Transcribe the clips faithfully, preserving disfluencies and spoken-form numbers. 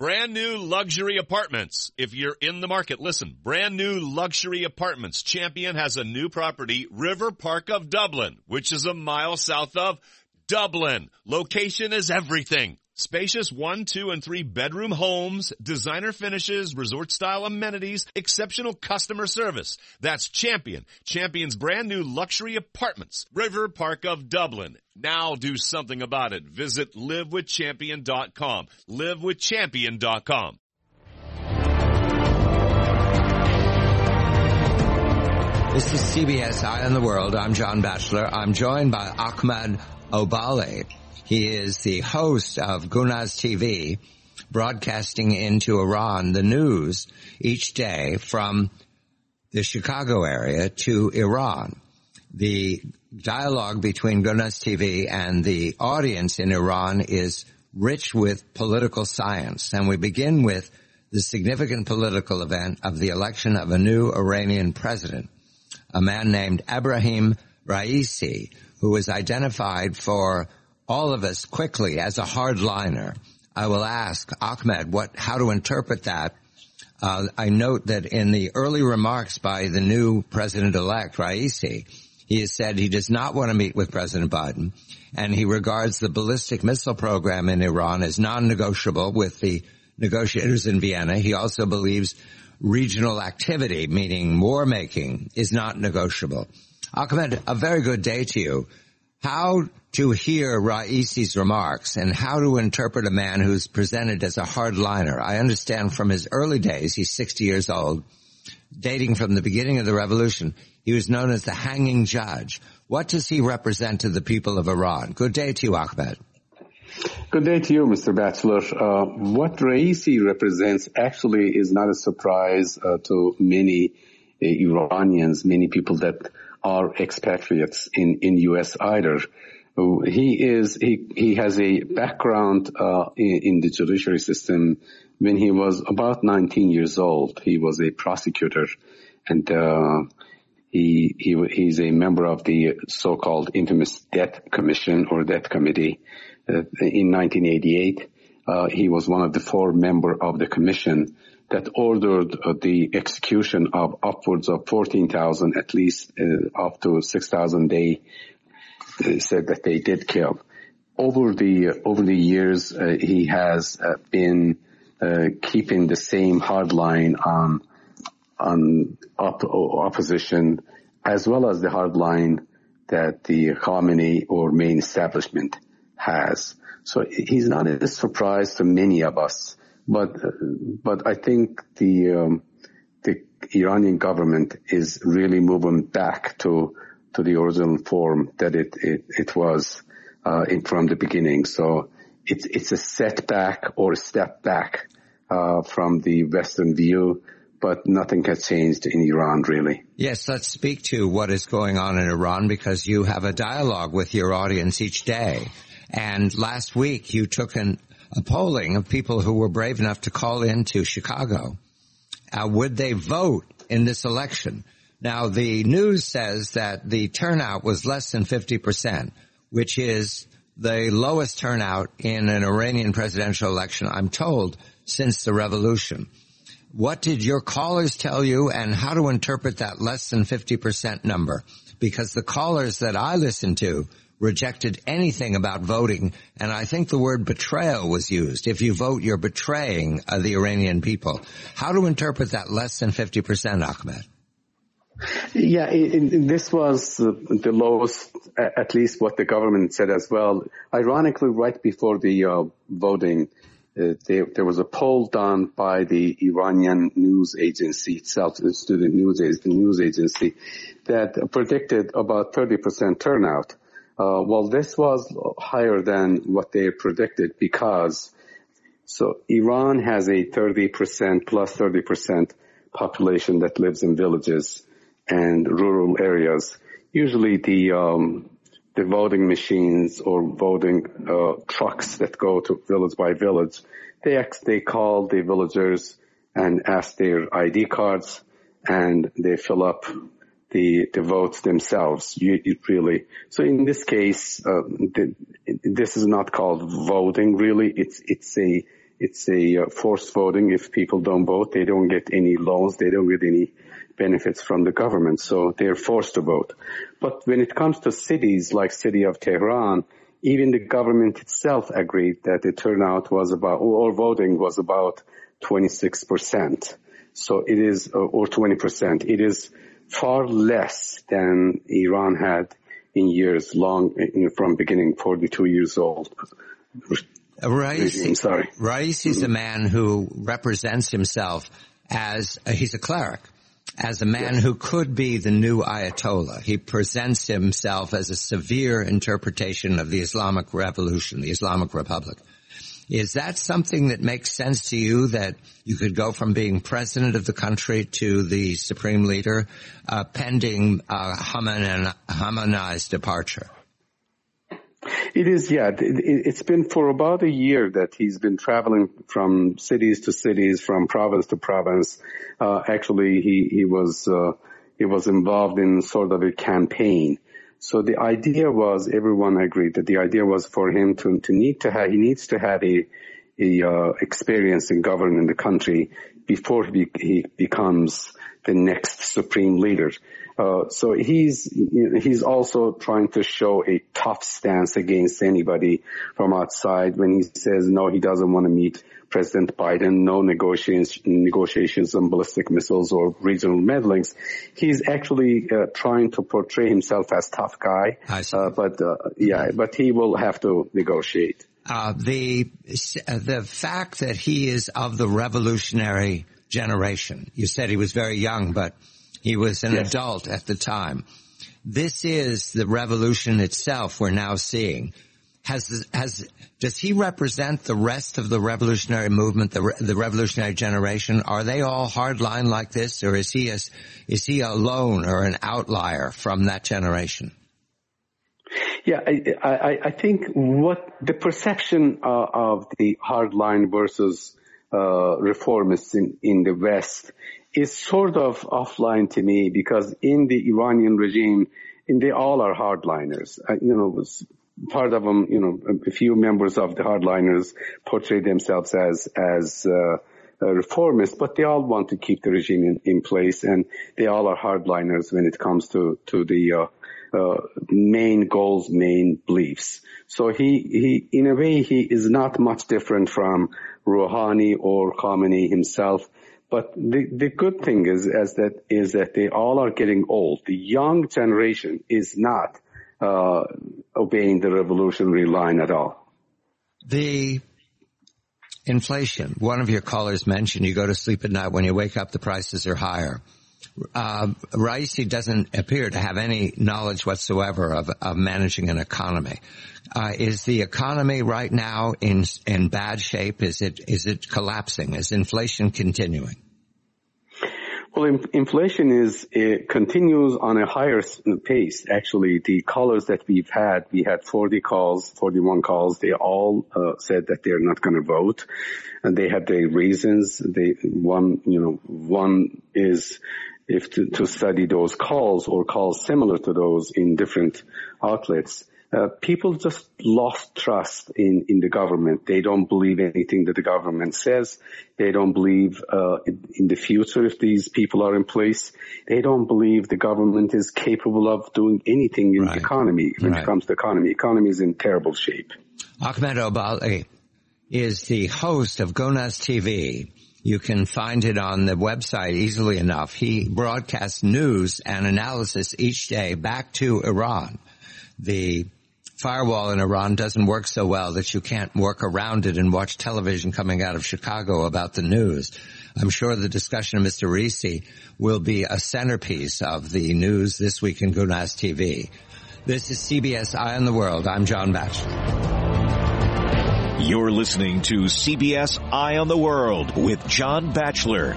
Brand new luxury apartments. If you're in the market, listen. Brand new luxury apartments. Champion has a new property, River Park of Dublin, which is a mile south of Dublin. Location is everything. Spacious one, two, and three bedroom homes, designer finishes, resort-style amenities, exceptional customer service. That's Champion. Champion's brand new luxury apartments. River Park of Dublin. Now do something about it. Visit live with champion dot com. live with champion dot com. This is C B S Eye on the World. I'm John Batchelor. I'm joined by Ahmed Obali. He is the host of Gunaz T V, broadcasting into Iran the news each day from the Chicago area to Iran. The dialogue between Gunaz T V and the audience in Iran is rich with political science, and we begin with the significant political event of the election of a new Iranian president, a man named Ebrahim Raisi, who was identified for all of us quickly as a hardliner. I will ask Ahmed what, how to interpret that. Uh, I note that in the early remarks by the new president-elect, Raisi, he has said he does not want to meet with President Biden, and he regards the ballistic missile program in Iran as non-negotiable with the negotiators in Vienna. He also believes regional activity, meaning war-making, is not negotiable. Ahmed, a very good day to you. How to hear Raisi's remarks and how to interpret a man who's presented as a hardliner. I understand from his early days, he's sixty years old, dating from the beginning of the revolution, he was known as the hanging judge. What does he represent to the people of Iran? Good day to you, Ahmed. Good day to you, Mister Batchelor. Uh, what Raisi represents actually is not a surprise uh, to many uh, Iranians, many people that are expatriates in, in U S either. He is, he, he has a background, uh, in, in the judiciary system. When he was about nineteen years old, he was a prosecutor, and, uh, he, he, he's a member of the so-called infamous Death Commission or Death Committee. Uh, in nineteen eighty-eight, uh, he was one of the four members of the commission that ordered uh, the execution of upwards of fourteen thousand, at least uh, up to six thousand they uh, said that they did kill. Over the, uh, over the years, uh, he has uh, been uh, keeping the same hard line on, on op- opposition, as well as the hard line that the Khamenei or main establishment has. So he's not a surprise to many of us. But but I think the um, the Iranian government is really moving back to to the original form that it it, it was uh, in, from the beginning. So it's it's a setback or a step back uh, from the Western view, but nothing has changed in Iran really. Yes, let's speak to what is going on in Iran, because you have a dialogue with your audience each day. And last week you took an a polling of people who were brave enough to call into Chicago. Uh, would they vote in this election? Now, the news says that the turnout was less than fifty percent, which is the lowest turnout in an Iranian presidential election, I'm told, since the revolution. What did your callers tell you, and how to interpret that less than fifty percent number? Because the callers that I listened to rejected anything about voting, and I think the word betrayal was used. If you vote, you're betraying uh, the Iranian people. How to interpret that less than fifty percent, Ahmed? Yeah, it, it, this was uh, the lowest, at least what the government said as well. Ironically, right before the uh, voting, uh, there, there was a poll done by the Iranian news agency itself, the student news, news agency, that predicted about thirty percent turnout. Uh, well, this was higher than what they predicted because, so Iran has a thirty percent plus thirty percent population that lives in villages and rural areas. Usually the, um, the voting machines or voting, uh, trucks that go to village by village, they, they call the villagers and ask their I D cards, and they fill up the, the votes themselves, you, you really. So in this case, uh, the, this is not called voting really. It's, it's a, it's a uh, forced voting. If people don't vote, they don't get any loans, they don't get any benefits from the government, so they're forced to vote. But when it comes to cities like city of Tehran, even the government itself agreed that the turnout was about, or voting was about twenty-six percent. So it is, or twenty percent. It is far less than Iran had in years long, from beginning, forty-two years old. Raisi, sorry. Raisi is a man who represents himself as, uh, he's a cleric, as a man yes. who could be the new Ayatollah. He presents himself as a severe interpretation of the Islamic Revolution, the Islamic Republic. Is that something that makes sense to you, that you could go from being president of the country to the supreme leader, uh, pending uh, Khamenei's departure? It is, yeah. It, it's been for about a year that he's been traveling from cities to cities, from province to province. Uh, actually, he, he was, uh, he was involved in sort of a campaign. So the idea was, everyone agreed that the idea was for him to, to need to have, he needs to have a, a, uh, experience in governing the country before he, he becomes the next supreme leader. Uh, so he's, you know, he's also trying to show a tough stance against anybody from outside when he says no, he doesn't want to meet President Biden, no negotiations, negotiations on ballistic missiles or regional meddlings. He's actually uh, trying to portray himself as tough guy. I see. Uh, but, uh, yeah, but he will have to negotiate. Uh, the, the fact that he is of the revolutionary generation, you said he was very young, but he was an yes. adult at the time. This is the revolution itself we're now seeing. Has, has, does he represent the rest of the revolutionary movement, the, the revolutionary generation? Are they all hardline like this, or is he a, is he alone or an outlier from that generation? Yeah, I, I, I think what the perception uh, of the hardline versus uh, reformists in, in the West is sort of offline to me, because in the Iranian regime, and they all are hardliners. Uh, you know, part of them, you know, a few members of the hardliners portray themselves as as uh, uh, reformists, but they all want to keep the regime in, in place, and they all are hardliners when it comes to to the uh, uh, main goals, main beliefs. So he he, in a way, he is not much different from Rouhani or Khamenei himself. But the, the good thing is, as that, is that they all are getting old. The young generation is not, uh, obeying the revolutionary line at all. The inflation, one of your callers mentioned, you go to sleep at night, when you wake up, the prices are higher. Uh, Raisi doesn't appear to have any knowledge whatsoever of, of managing an economy. Uh, is the economy right now in, in bad shape? Is it, is it collapsing? Is inflation continuing? Well, in, inflation is, it continues on a higher pace. Actually, the callers that we've had, we had forty calls, forty-one calls. They all uh, said that they're not going to vote, and they had their reasons. They, one, you know, one is if to, to study those calls or calls similar to those in different outlets. Uh, people just lost trust in, in the government. They don't believe anything that the government says. They don't believe, uh, in, in the future if these people are in place. They don't believe the government is capable of doing anything in right. the economy. When right. it comes to economy, economy is in terrible shape. Ahmed Obali is the host of Gonaz T V. You can find it on the website easily enough. He broadcasts news and analysis each day back to Iran. The firewall in Iran doesn't work so well that you can't work around it and watch television coming out of Chicago about the news. I'm sure the discussion of Mister Raisi will be a centerpiece of the news this week in Gonaz T V. This is C B S Eye on the World. I'm John Batchelor. You're listening to C B S Eye on the World with John Batchelor.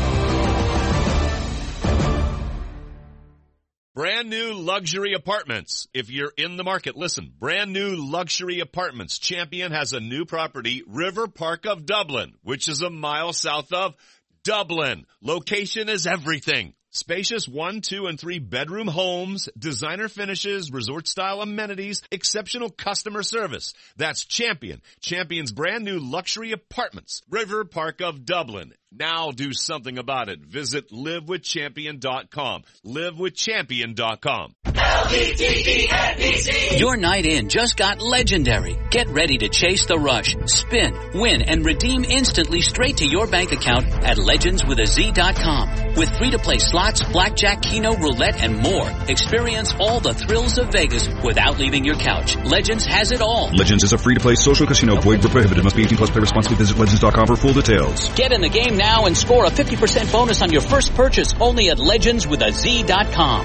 Brand new luxury apartments. If you're in the market, listen. Brand new luxury apartments. Champion has a new property, River Park of Dublin, which is a mile south of Dublin. Location is everything. Spacious one, two, and three bedroom homes, designer finishes, resort-style amenities, exceptional customer service. That's Champion. Champion's brand new luxury apartments. River Park of Dublin. Now do something about it. Visit live with champion dot com. live with champion dot com. L V T E N B C. Your night in just got legendary. Get ready to chase the rush, spin, win, and redeem instantly straight to your bank account at legends with a z dot com. With free-to-play slots, blackjack, keno, roulette, and more. Experience all the thrills of Vegas without leaving your couch. Legends has it all. Legends is a free-to-play social casino. Void where prohibited. Must be eighteen plus. Play responsibly. Visit legends dot com for full details. Get in the game now and score a fifty percent bonus on your first purchase only at legends with a z dot com.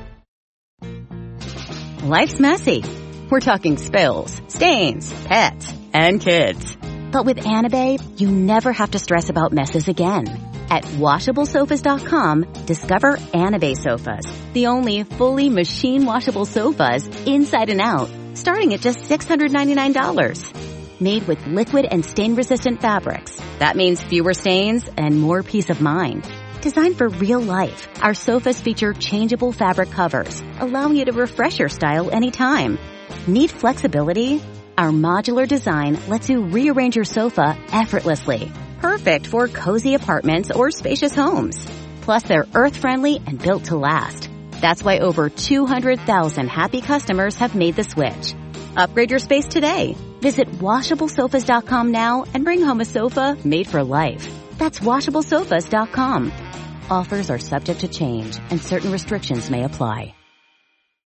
Life's messy. We're talking spills, stains, pets, and kids. But with Anababe, you never have to stress about messes again. At washable sofas dot com, discover Anababe sofas, the only fully machine washable sofas inside and out, starting at just six hundred ninety-nine dollars. Made with liquid and stain-resistant fabrics. That means fewer stains and more peace of mind. Designed for real life, our sofas feature changeable fabric covers, allowing you to refresh your style anytime. Need flexibility? Our modular design lets you rearrange your sofa effortlessly. Perfect for cozy apartments or spacious homes. Plus, they're earth-friendly and built to last. That's why over two hundred thousand happy customers have made the switch. Upgrade your space today. Visit washable sofas dot com now and bring home a sofa made for life. That's washable sofas dot com. Offers are subject to change and certain restrictions may apply.